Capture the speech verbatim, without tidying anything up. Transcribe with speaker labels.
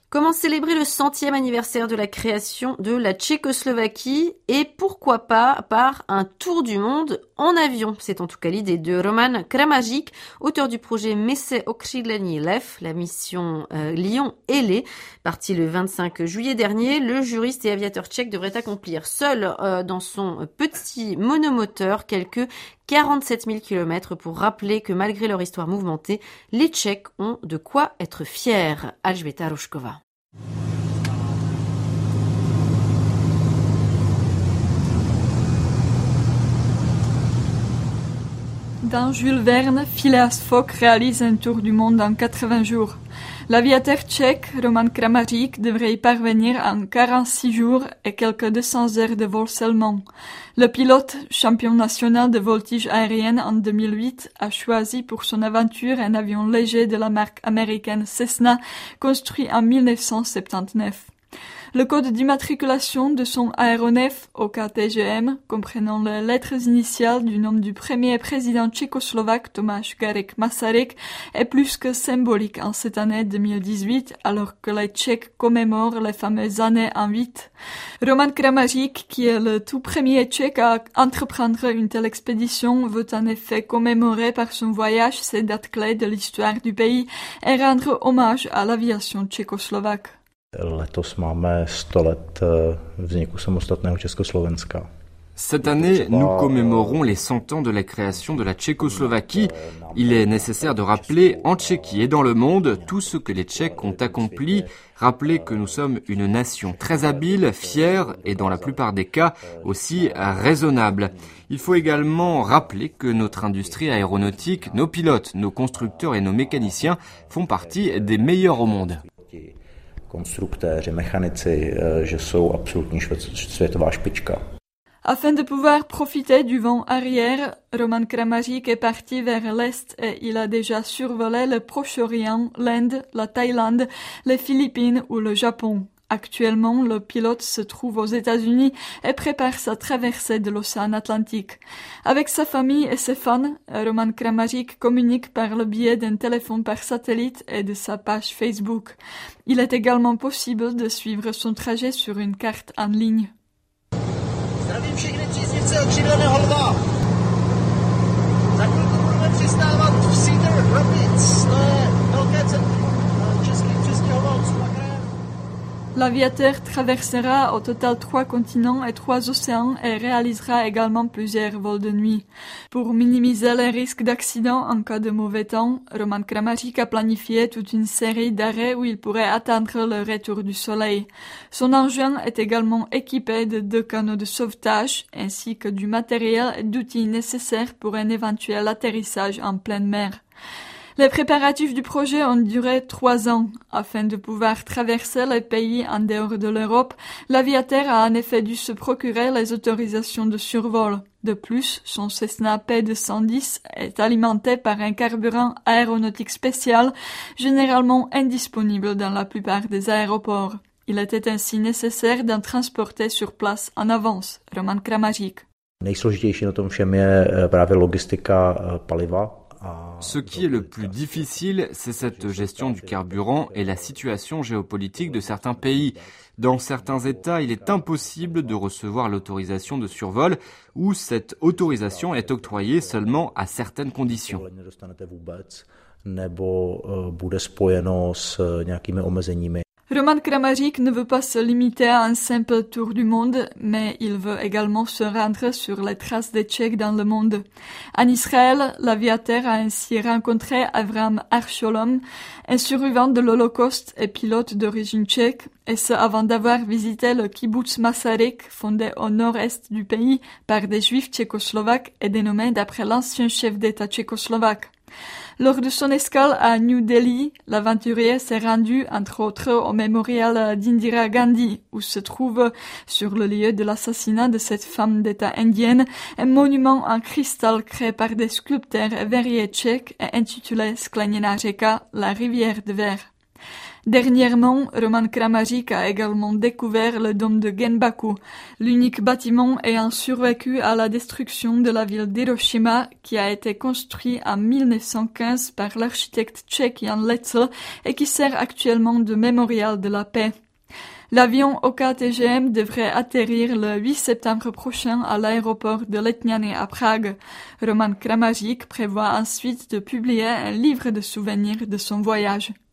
Speaker 1: Comment célébrer le centième anniversaire de la création de la Tchécoslovaquie et pourquoi pas par un tour du monde en avion? C'est en tout cas l'idée de Roman Kramařík, auteur du projet Mise Okřídlení Lev, la mission euh, Lion-Ailé. Parti le vingt-cinq juillet dernier, le juriste et aviateur tchèque devrait accomplir seul euh, dans son petit monomoteur quelques quarante-sept mille kilomètres pour rappeler que malgré leur histoire mouvementée, les Tchèques ont de quoi être fiers. Alžběta Rožková.
Speaker 2: Dans Jules Verne, Phileas Fogg réalise un tour du monde en quatre-vingts jours. L'aviateur tchèque Roman Kramařík devrait y parvenir en quarante-six jours et quelques deux cents heures de vol seulement. Le pilote, champion national de voltige aérienne en deux mille huit, a choisi pour son aventure un avion léger de la marque américaine Cessna, construit en mille neuf cent soixante-dix-neuf. Le code d'immatriculation de son aéronef O K T G M, comprenant les lettres initiales du nom du premier président tchécoslovaque Tomáš Garrigue Masaryk, est plus que symbolique en cette année deux mille dix-huit, alors que les Tchèques commémorent les fameuses années en huit. Roman Kramařík, qui est le tout premier Tchèque à entreprendre une telle expédition, veut en effet commémorer par son voyage ces dates clés de l'histoire du pays et rendre hommage à l'aviation tchécoslovaque.
Speaker 3: Letos máme sto let vzniku samostatného Československa.
Speaker 4: Cette année, nous commémorons les cent ans de la création de la Tchécoslovaquie. Il est nécessaire de rappeler en Tchéquie et dans le monde tout ce que les Tchèques ont accompli, rappeler que nous sommes une nation très habile, fière et dans la plupart des cas aussi raisonnable. Il faut également rappeler que notre industrie aéronautique, nos pilotes, nos constructeurs et nos mécaniciens font partie des meilleurs au monde.
Speaker 3: Konstruktéři, mechanici, že jsou absolutní světová špička.
Speaker 2: Afin de pouvoir profiter du vent arrière, Roman Kramařík est parti vers l'est et il a déjà survolé le Proche-Orient, l'Inde, la Thaïlande, les Philippines ou le Japon. Actuellement, le pilote se trouve aux États-Unis et prépare sa traversée de l'océan Atlantique. Avec sa famille et ses fans, Roman Kramařík communique par le biais d'un téléphone par satellite et de sa page Facebook. Il est également possible de suivre son trajet sur une carte en ligne.
Speaker 5: Zdravím všechny příznivce okřídleného lva. Za chvilku budeme přistávat v Cedar Rapids, to je velké centrum českých přistěhovalců.
Speaker 2: L'aviateur traversera au total trois continents et trois océans et réalisera également plusieurs vols de nuit. Pour minimiser les risques d'accident en cas de mauvais temps, Roman Kramařík a planifié toute une série d'arrêts où il pourrait attendre le retour du soleil. Son engin est également équipé de deux canots de sauvetage ainsi que du matériel et d'outils nécessaires pour un éventuel atterrissage en pleine mer. Les préparatifs du projet ont duré trois ans. Afin de pouvoir traverser les pays en dehors de l'Europe, l'aviateur a en effet dû se procurer les autorisations de survol. De plus, son Cessna P deux cent dix est alimenté par un carburant aéronautique spécial, généralement indisponible dans la plupart des aéroports. Il était ainsi nécessaire d'en transporter sur place en avance. Roman Kramařík.
Speaker 3: Nejsložitější na tom všem je právě logistika paliva.
Speaker 4: Ce qui est le plus difficile, c'est cette gestion du carburant et la situation géopolitique de certains pays. Dans certains États, il est impossible de recevoir l'autorisation de survol ou cette autorisation est octroyée seulement à certaines conditions.
Speaker 2: Roman Kramařík ne veut pas se limiter à un simple tour du monde, mais il veut également se rendre sur les traces des Tchèques dans le monde. En Israël, l'aviateur a ainsi rencontré Avraham Archolom, un survivant de l'Holocauste et pilote d'origine tchèque, et ce avant d'avoir visité le kibbutz Masaryk, fondé au nord-est du pays par des juifs tchécoslovaques et dénommé d'après l'ancien chef d'État tchécoslovaque. Lors de son escale à New Delhi, l'aventurier s'est rendu, entre autres, au mémorial d'Indira Gandhi, où se trouve, sur le lieu de l'assassinat de cette femme d'État indienne, un monument en cristal créé par des sculpteurs verriers tchèques et intitulé Skleněná řeka, la rivière de verre. Dernièrement, Roman Kramaric a également découvert le dôme de Genbaku, l'unique bâtiment ayant survécu à la destruction de la ville d'Hiroshima qui a été construit en mille neuf cent quinze par l'architecte tchèque Jan Letzel et qui sert actuellement de mémorial de la paix. L'avion O K T G M devrait atterrir le huit septembre prochain à l'aéroport de Letňany à Prague. Roman Kramaric prévoit ensuite de publier un livre de souvenirs de son voyage.